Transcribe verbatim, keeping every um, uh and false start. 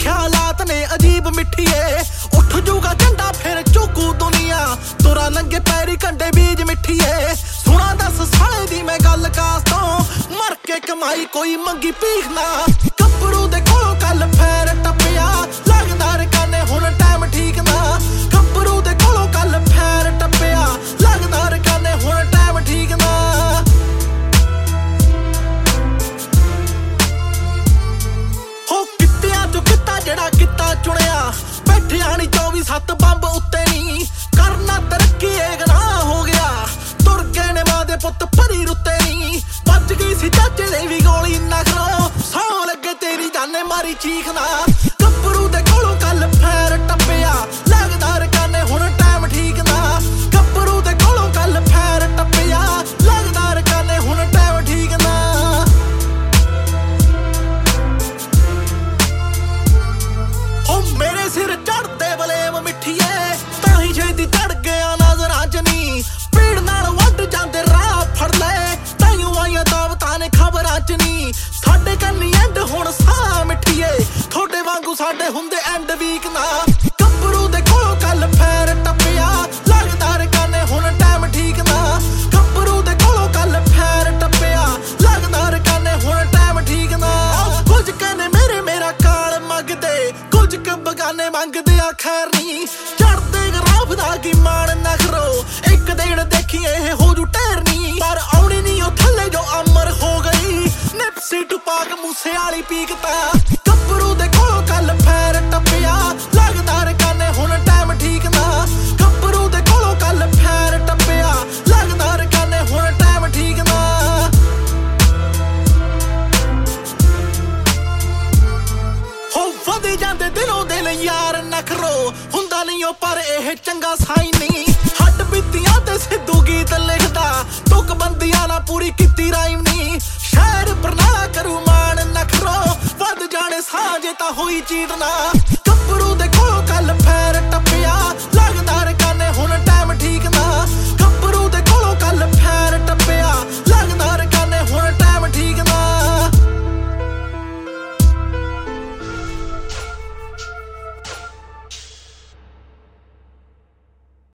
ख्यालात ने अजीब मिठिए उठ जूगा झंडा फिर चूकू दुनिया तुरा नंगे पैरी कंडे बीज मिठिए सुना दस साले दी मैं गल कास तो मर के कमाई कोई मंगी भीख ना गब्बरू दे कोलों कल फैर टप्पिया लगदा रकाने हुण टाइम ठीक ना गब्बरू दे कोलों कल फैर टप्पिया लगदा रकाने हुण टाइम ठीक ना हो कित्तियां चो कित्ता जड़ा कित्ता चुनिया बैठिया नी चौबी सत्त बंब उत्ते नी करना तरक्की ए गनाह हो गया तुर गए ने मां दे पुत्त भरी रुत्ते नी बच गई सी चाचे दे वी गोली ना खरो सौ लगे तेरी जाने मारी चीख ना गब्बरू दे कोलों कल फैर टप्पिया लगदा रकाने हुण टाइम ठीक ना गब्बरू दे कोलों कल फैर टप्पिया लगदा रकाने हुण टाइम ठीक ना हो मेरे सिर चढ़ते बलेम मिठिए ताही छेती चढ़ गया नजरां च नी पीड़ नाल वड्ड जांदे राह फड़ ले ताईयों आईयां दावतां ने खबरां च नी साडे कन्नी एंड हुण साह मिठिए थोड़े वांगू साडे हुंदे एंड वीक ना गब्बरू दे कोलों कल फैर टप्पिया लगदा रकाने हुण टाइम ठीक ना गब्बरू दे कोलों कल फैर टप्पिया लगदा रकाने हुण टाइम ठीक ना कुछ कहने मेरे मेरा काल मंगदे कुछ क बगाने मंगदे आ खैर नी चढ़दे गराफ दा की मान ना खरो एक दिन देखिए हो जू टहरनी पर आउणी नी ओ थल्ले जो अमर हो गई निप्सी टुपाक मूसे वाली पीकता गब्बरू दे कोलों कल फैर टप्पिया लगदा रकाने हुण टाइम ठीक ना गब्बरू दे कोलों कल फैर टप्पिया लगदा रकाने हुण टाइम ठीक ना हो वधी जांदे दिनों दिल यार नखरो हुंदा नहीं ओ पर एह चंगा साई नहीं हट बीतियां ते सिद्धू गीत लिखदा तुक बंदियां ना पूरी कीती राइम नहीं शहर बरनाला करू मान नखरो वध जाने सां जे तां होई चीत ना